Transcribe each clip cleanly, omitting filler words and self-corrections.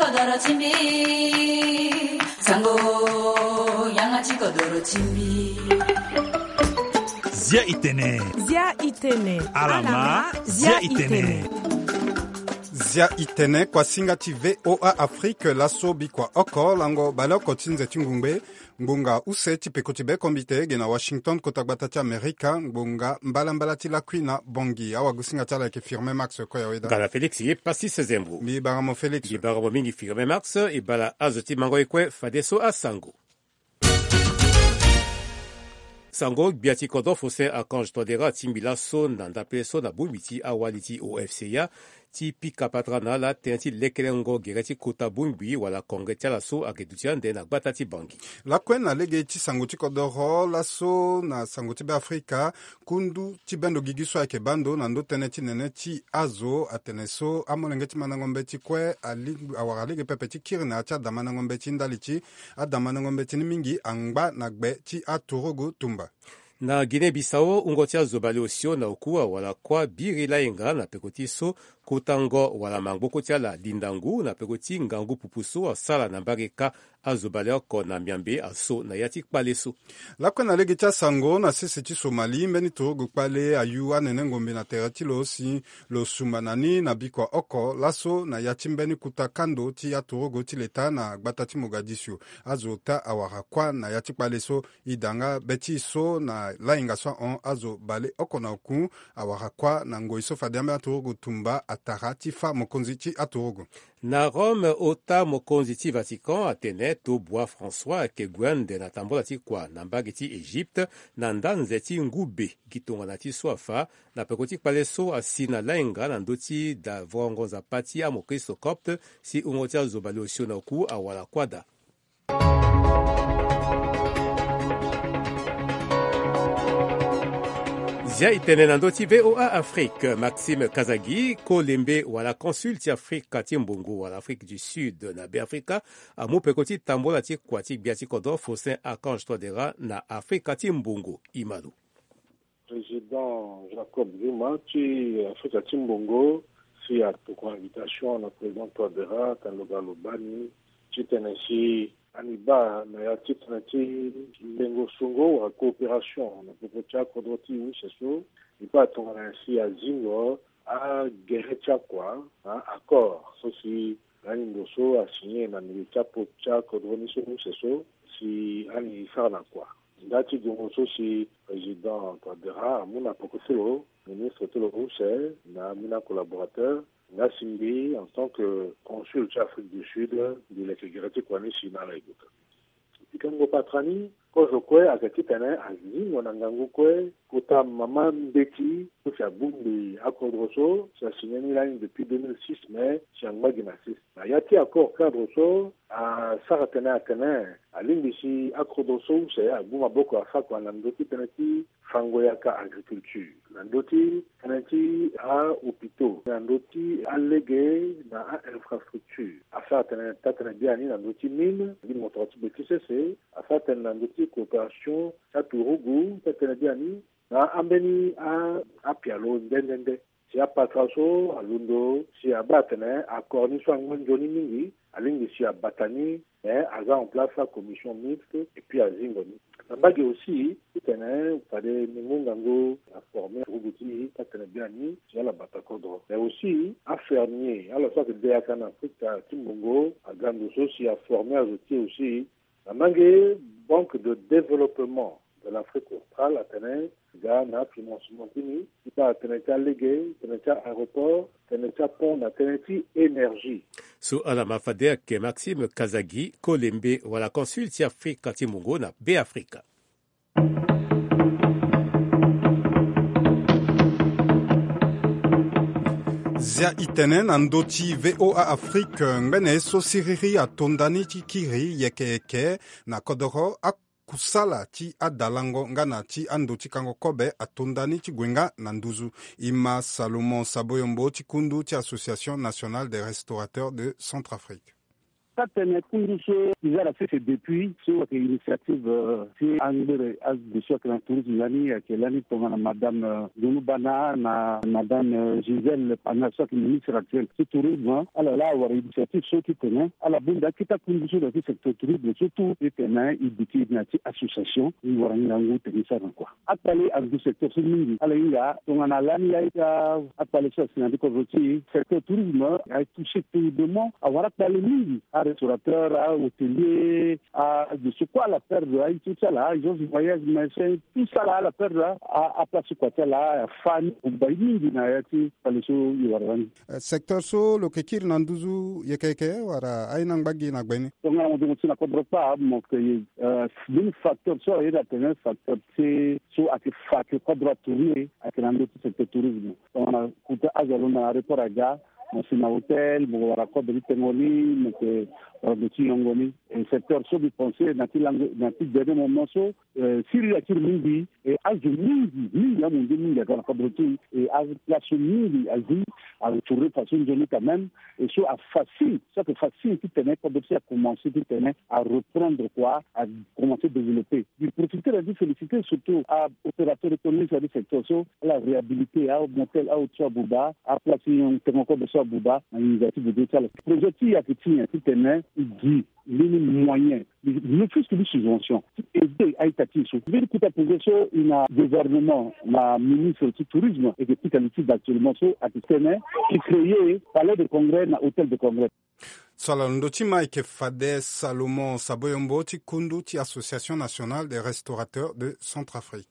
kodoro chimbi sango yangachi kodoro chimbi Zia itene alama zia itene Zia itene kwa singati VOA Afrique laso bikwa oko lango baloko tinze tingumbe ngunga use tipeko tibe kombite gena Washington kotagbata ti Amerika ngunga mbala ti lakwina bongi awa gusinga tala ke firme Max ko ya weda Gala Felix ye pasi sezembro mi baramo Felix bi baramo mingi firme Max e bala azoti mango ekwe fadeso asango Sango biati kodo fosen akanj todera timbila so nanda peso na bumiti awaliti OFCA ti pika patrana la tenti lekelengo gereti kota bumbi wala kongretia la so agedutia na batati bangi. La kwena lege ti sango ti kodoro la so na sango ti be Afrika kundu ti bendo gigiso ake bando na ndo tene ti nene ti azo atene so amolenge ti manangombe ti kwe awara lege pepe ti kirina ti adamanangombe ti ndali ti adamanangombe ti ni mingi angba na gbe ti atorogo tumba. Na Guinée-Bissau ungotia zobali osio na ukua wala kwa biri la inga na pekoti so kotango wala mangboko tia la lindangu na pekoti ngangu pupuso asala na mbareka azobali oko na miambe aso na yati kpale so. Lakwe na lege tia sango na sese ti Somali mbeni torogo kpale ayu anene ngombe na tere ti lo si lo sumbanani na bikwa oko laso na yati mbeni kuta kando ti ya torogo ti leta na gbata ti Mogadishu azo ta awara kwa na yati kpale so idanga beti so na lainga so on azo bale oko na oku awara kwa na ngoi so fadiambe atorogo tumba atara ti fa mokonzi ti atorogo. Na Rome ota mokonzi ti Vatican atene to bois François ke gwende na tambola ti kwa na mbage ti Egypte na ndanze ti ngube gitonga na ti swafa na pekoti kpale so asi na lainga na ndoti da vongonza pati a mokristo copte si ungotia zobali osio na oku awala kwada. Zia itene na ndoti VOA Afrique, Maxime Kazagi, Kolembe wala consul ti Afrika ti mbongo wala Afrique du Sud na be Afrika, amu pekoti tambola ti kwati biati kodo fosen akanj todera na Afrika ti mbongo imalu. Président Jacob Zuma ti Afrika ti mbongo si pour invitation na président Todera Kaloba Lobani ti tenesi Aniba na ya titre ti lengo sungo wa coopération na popocha kodoti useso ipa tonga si azingo a gerecha kwa accord so si ani ndoso a signé na milita pocha kodoni so useso si ani farna kwa ndati gongo so si président Todera muna pokoselo ministre tolo russe na mina collaborateur Nassimbi, en tant que consul de l'Afrique du Sud, de l'Équilibrité Kwani Sina Laïbuka. Pikango Patrani, Kojokwe, Akakitane, Azim, Wanangangukwe, Kota Maman Beki, Kofia Bumbi, Akodroso, ça a signé une depuis 2006, mais c'est un maginasis. Yati accord cadroso, à Saratene Akane, à l'Indisi, Akodroso, c'est à Boumaboko Afak, Wanandoti Penati, Fangoyaka Agriculture. Nandoti Penati à hôpitaux. Nandoti allégué na infrastructure. Afin de bien nandoti mine, l'imotorati BTCC, afin de nandoti coopération, Saturugu, Tatanabiani, na ambeni a pialo ndendende. Si a patraso, a lundo, si a batene, a corni so angonjoni mingi, a lingi si a batani, a en place la commission mixte, et puis à zingoni. Nambagi aussi, il fallait Nimungango a formé Ruguti, Tatanabiani, si a la batakodro. Mais aussi, à Fernier, à la sorte de Déakan Afrique, à Timbongo, à Gandoso, si a formé à Zoti aussi, Nambagi, banque de développement de l'Afrique australe, Atene, Ghana, financement fini, qui a Teneta légué, Teneta aéroport, Teneta pont, Teneti énergie. So ala mafadea ke Maxime Kazagi, Kolembe wala consul ti Afrika ti Mungo na be Afrika. Zia itene na ndoti VOA Afrique ngene so siriri atondani ti kiri yeke na kodoro kusala ti adalango ngana ti ando ti kango kobe atondani ti gwenga na nduzu ima Salomon Saboyombo ti kundu ti Association nationale des restaurateurs de Centrafrique. tatene kunduso izara sese depuis so ke initiative si angere as de so que tourisme lani kelani tongana madame Dunubana na madame Gisèle Pana so que ministre actuel du tourisme alors là war initiative so qui tenait à la bunda kita kunduso de secteur tourisme surtout tenait ibiti na association ni waranga ngote ni sana kwa atale du secteur mingi ala inga tongana lani ya atale so sinandi ko roti secteur tourisme a touché tout le monde avoir atale mingi à restaurateur à hôtelier à de ce quoi la perte de tout ça là ils ont voyage mais c'est tout ça là la perte à place quoi là fan ou mingi na yati pale so yiwarani secteur so lo kekir nanduzu yekeke wara ainang bagi na gbeni tongana mo tsina ko dropa mo que bin facteur so ira tenen facteur c'est so ati facteur ko droit tourner ati nando secteur tourisme tongana kuta azalo na aéroport aga na hotel mo wara ko de tengoni mo que production ngoni et secteur so bi penser na ti dernier moment so siri ya kirmindi et azumindi ya mundi mingi ka production et az place mingi azi à tourner façon jolie quand même et so a facile ça que facile qui tenait production a commencé qui tenait à reprendre quoi à commencer à développer du profiter de féliciter surtout à opérateurs économiques du secteur so la réhabiliter à motel à Outsabouba à placer un témoin de Outsabouba une initiative de ça le projet qui a qui tenait dit les moyens le plus que les subventions aider à étatir sur veut dire que ta position une gouvernement la ministre du tourisme et depuis qualité d'actuellement so à tenait qui créé palais de congrès na hôtel de congrès Salando ti Mike Fade Salomon Saboyombo ti kundu ti Association nationale des restaurateurs de Centrafrique.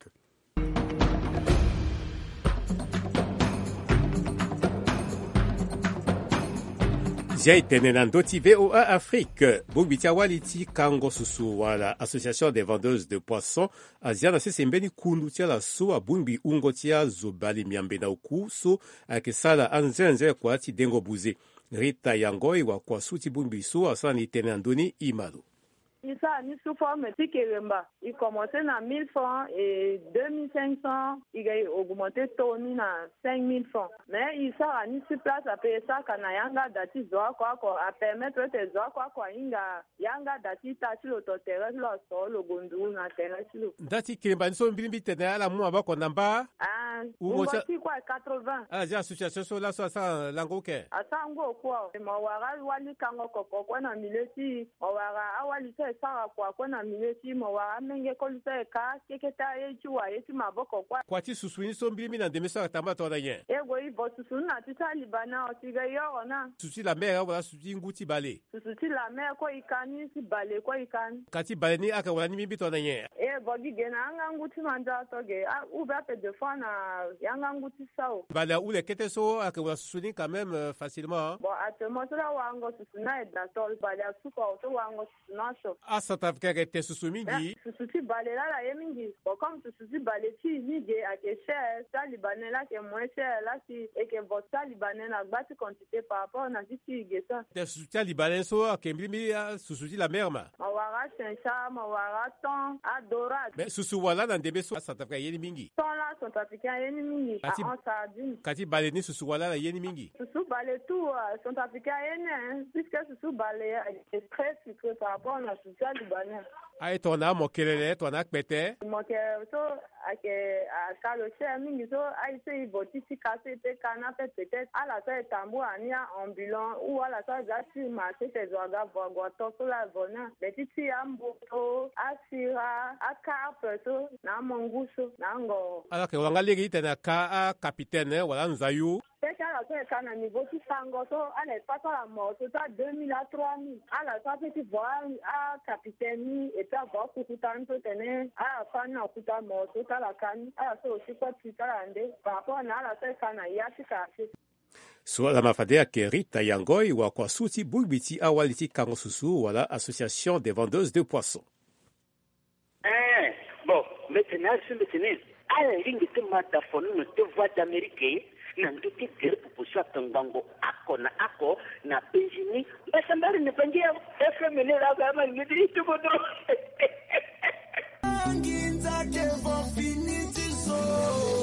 Zia itene na ndoti VOA Afrique. Bugbitia waliti kango susu wala Association des vendeuses de poissons. Azia na sese mbeni kundu tia la so a bungbi ungo tia zobali miambe na uku so akesala anzenze kwa ti dengo buze. Rita Yangoi wa kwa suti bungbi so asana itene andoni imalo. Ça, ni sous forme Tikeremba. Il commençait à 1000 francs et 2500. Il a augmenté Tony à 5000 francs. Mais il sera ni sur place à payer ça quand Yanga dati zoa quoi à permettre tes zoa quoi inga Yanga dati tati le totere lo so le gondou na terre lo. Dati Keremba ni so mbimbi tene ala mu abako namba. Ah, on va quoi 80. Ah, j'ai association so la so ça langoke. Asango quoi. Mawara wali kango kokoko na mileti. Mawara awali sara kwa na mileti mawara menge kolisa ka keketa ejuwa eti maboko kwa ti susuni so mbimi na demesa tamba to da yen ego ibo susuni na tita libana otiga yorona susi la mer wala susi nguti bale susi la mer ko ikani si bale ko ikani kati bale ni aka wala ni mbi to da yen ego gigena anga nguti manda toge uba pe de fois na yanga nguti sao bale ou le kete so aka wala susuni quand même facilement bon atemo la wango susuna et dans tol bale suko to wango susuna so a South Africa te susu mingi susu bale la yemingi bon comme susu bale ti ni de a ke cher ça libanais là que moins cher là si et que votre libanais na bati quantité par rapport na ti gesa te susu libanais so ke mbimi susu la merma mawara sencha mawara ton adora mais susu wala na ndebe so South Africa yeni mingi ton là South Africa yeni mingi en sardine kati bale ni susu wala la yeni mingi susu bale tout South Africa yeni puisque susu bale est très sucré par rapport na susu libanais ay tona mokelele tona kpete moke so ake akaloche mingi so ay se botisi kase te kana peut-être à la sa tambo ania ambulant ou à la sa jati marché te zoga bogo to so la bona betiti amboto asira akarpe so na monguso nango ala ke wanga legi tena ka capitaine wala nzayu à la fin quand on niveau qui sango so allez pas la mort so 2000 à 3000 à la fin petit voir à capitaine et puis avoir pour tout temps tenir à fin na kuta mort so la kan à so aussi pas plus ande par rapport à la fin quand ya tika so la mafadea ke Rita Yangoi wa kwa suti bulbiti awaliti kango susu wala Association des vendeuses de poissons. Bon maintenant à la ligne de mataphone de voix d'Amérique na nduti gere pupushwa tangango ako na penjini basambari ne pangia FM ne la kama ngidi tubodo nginza ke for finity so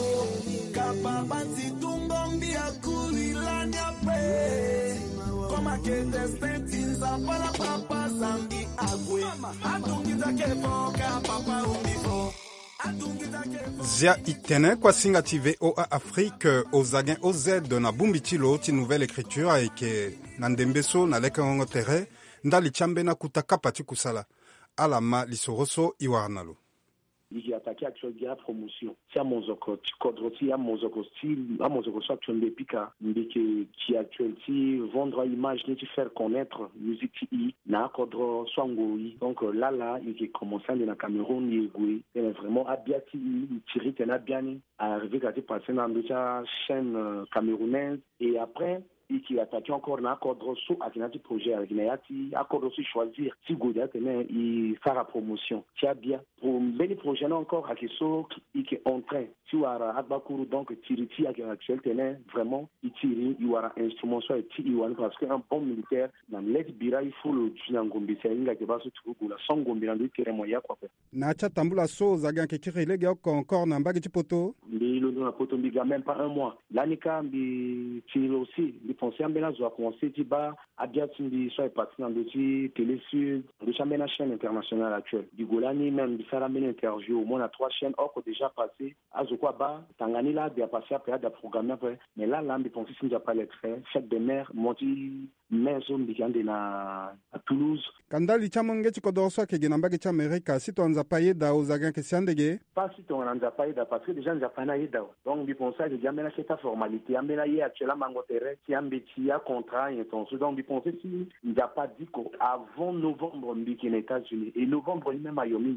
kapapa tungombi akulilanya pe koma Zia itene kwa singati VOA Afrique ozagen OZ na bumbitilo ti nouvelle écriture ayeke na ndembeso na leke ngongo tere ndali chambe na kutakapa ti kusala alama lisoroso iwarnalo il attaqué actuellement la promotion c'est à mozoko kodro ti à mozoko style à mozoko soit chombe pika mbeke qui actuellement vendre image ni faire connaître musique ti na kodro swangoi donc là il est commencé na Cameroun yegwe et vraiment abiati tiri tena biani arrivé à passer dans une chaîne camerounaise et après qui attaque encore na kodro so akinati projet avec nayati akordro si choisir si godia tena il faire la promotion tia bien pour beni projet encore à so qui est en train si wara adbakuru donc tiriti avec actuel tena vraiment il tiri il wara instrument so et il wara parce que un bon militaire dans let bira il faut le tunangombi c'est inga ke baso tuku la songombi na ndike moya kwa na cha tambula so zaga ke kirele encore na mbagi poto ndilo na poto mbiga même pas un mois l'anika mbi tiri aussi pensé ambela zo commencé tiba abiatindi soit parti dans dossier télé sud le championnat chaîne internationale actuelle du Golani même bisara men interview au moins à 3 chaînes or déjà passé azokwa ba tangani là bien passé après da programme après mais là l'ambi pensé sinja pas les traits chef de mer monti maison bikande na à Toulouse kandali chamonge chikodoso ke ginambage cha Amerika si to nza paye da ozaga ke siandege pas si to nza paye da parce que déjà nza pana yeda donc bi pensé que jamais cette formalité ambela ye actuellement mangotere si il y a contrat et donc vous pensez si il n'y a pas dit qu'avant novembre on dit aux États-Unis et novembre même à Yomi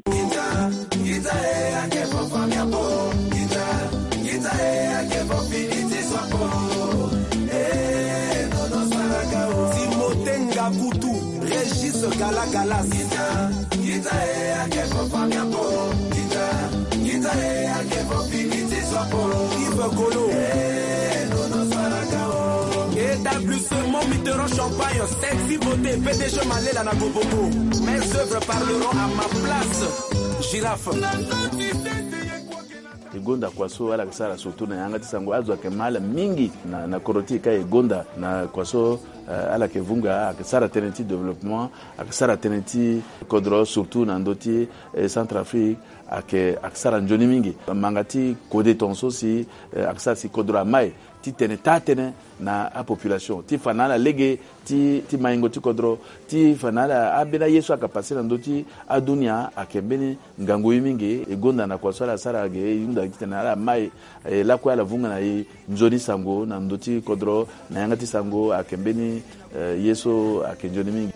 Timothée Ngakutu Régis Galagala Yves Golo établissement Mitterrand Champagne, sexy beauté, PDG Malela na Bobobo. Mes œuvres parleront à ma place. Girafe. Egonda kwaso ala kisara soto na yanga tisango azwa kemala mingi na koroti ka egonda na kwaso ala kevunga akisara tenenti développement akisara tenenti kodro surtout na ndoti Centrafrique akisara njoni mingi mangati kode tonso si akisara si kodro mai ti tene tatene na a population ti fanala lege ti maingo ti kodro ti fanala abena yesu akapase na ndoti adunia akembeni ngango yimingi egonda na kwasala sara ge yunda kitana ala mai la kwa la vunga na njoni sango na ndoti kodro na yanga ti sango akembeni yesu akenjoni mingi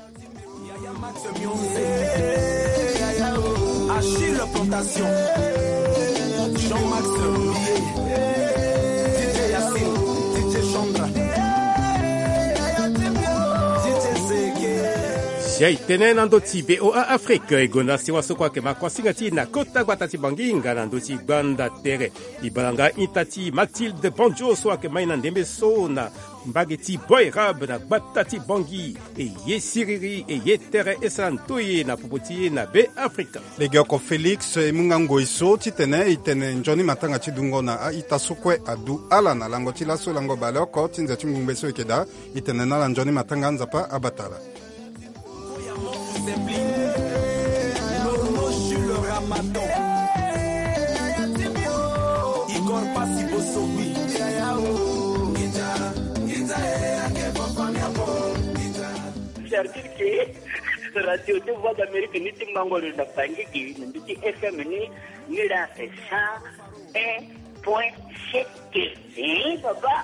Achille Plantation Jean-Max Jaitene na ndoti VOA Afrique egonda siwa sokwa ke makwasingati na kota gwatati banginga na ndoti banda tere ibalanga intati Mathilde Bonjo swa ke maina ndembe so na mbageti boy rab na batati bangi e ye siriri e ye tere esantoye na popoti na be Africa legoko Felix mungango iso titene itene njoni matanga tidungo na itasukwe adu ala na lango tilaso lango baloko tinza timungbeso ikeda itene na njoni matanga nzapa abatala Igor Pasibosobi c'est-à-dire que radio de voix d'Amérique ni timbango le da bangiki ni FM ni la 101.7 papa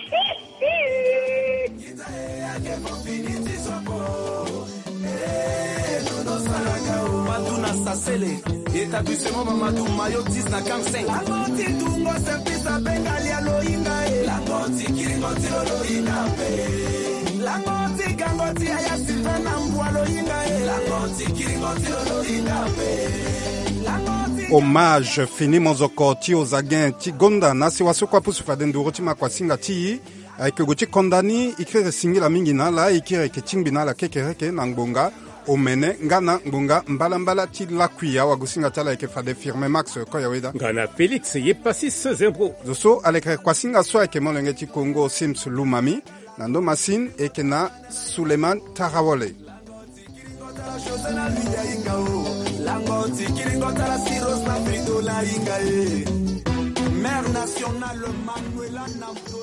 Maduna Sasele établissement Mamadou Mayo 10 na 45 la ngoti tungo sepisa bengali aloinga la ngoti kiringoti aloinga la ngoti kangoti aya sipana mbwalo inga la ngoti kiringoti aloinga la ngoti hommage fini mozoko ti ozagen ti gonda na siwaso kwa pusu fadenduro ti makwasinga ti ayeke go ti kondani ikire singila mingi na la ikire ke tingbi na la kekereke na ngbonga omene ngana ngbonga mbala ti lakuia wagusinga tala yeke fade firme max koya weda ngana Felix ye pasi sezembro zoso aleke kwasinga so ayeke molenge ti Congo Sims Lumami Nando Masin ekena Suleiman Tarawole. Mère nationale Manuela Nabdo